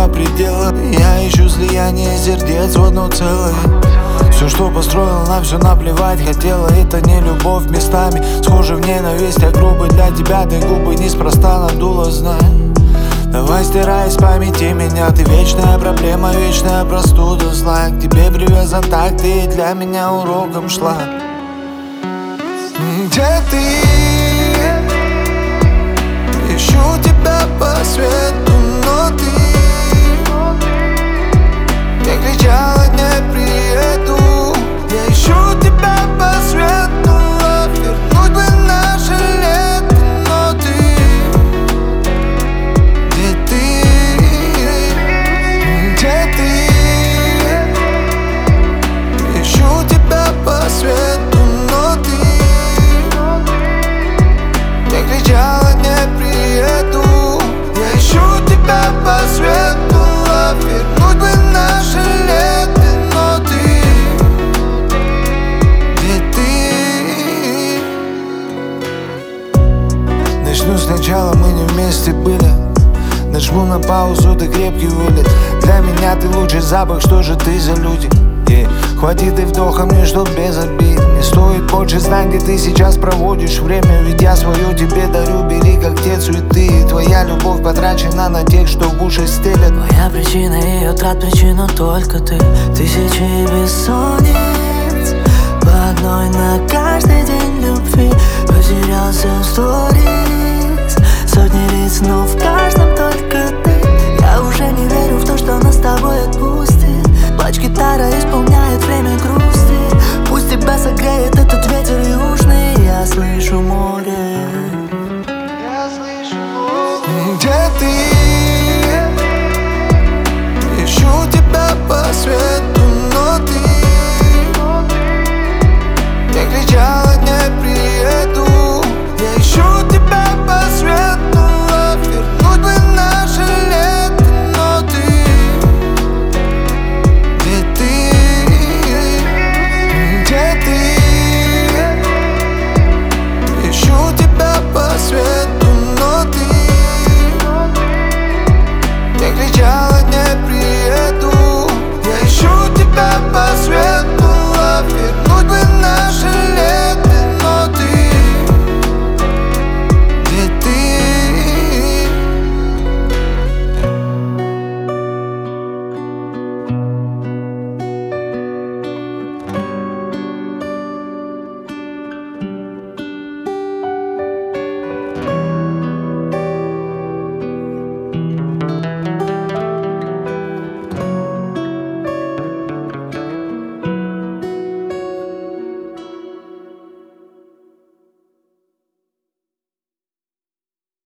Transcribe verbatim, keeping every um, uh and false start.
нету предела. Я ищу слияние сердец в одно целое. Все, что построил, на все наплевать хотела. Это не любовь местами, схожи в ненависть. А грубо для тебя ты губы неспроста надула, знай. Давай стирай из памяти меня. Ты вечная проблема, вечная простуда злая. К тебе привязан так, ты для меня уроком шла. Где ты? Ищу тебя по свету, но ты я кричала, не приеду. Я ищу тебя по свету, а вернуть бы наше лето, но ты где ты? Где ты? Ищу тебя по свету, но ты я кричала, не приеду. Я ищу тебя по свету, а вернуть бы наше лето, но ты где ты? Начну сначала, мы не вместе были. Нажму на паузу, ты крепкий вылет. Для меня ты лучший запах, что же ты за люди? Yeah. Хватит и вдоха мне, чтоб без обид. Не стоит больше знать, где ты сейчас проводишь время. Ведь я свое тебе дарю, бери как те цветы. Твоя любовь потрачена на тех, что в уши стелят. Моя причина и утрат, причину только ты. Тысячи бессонниц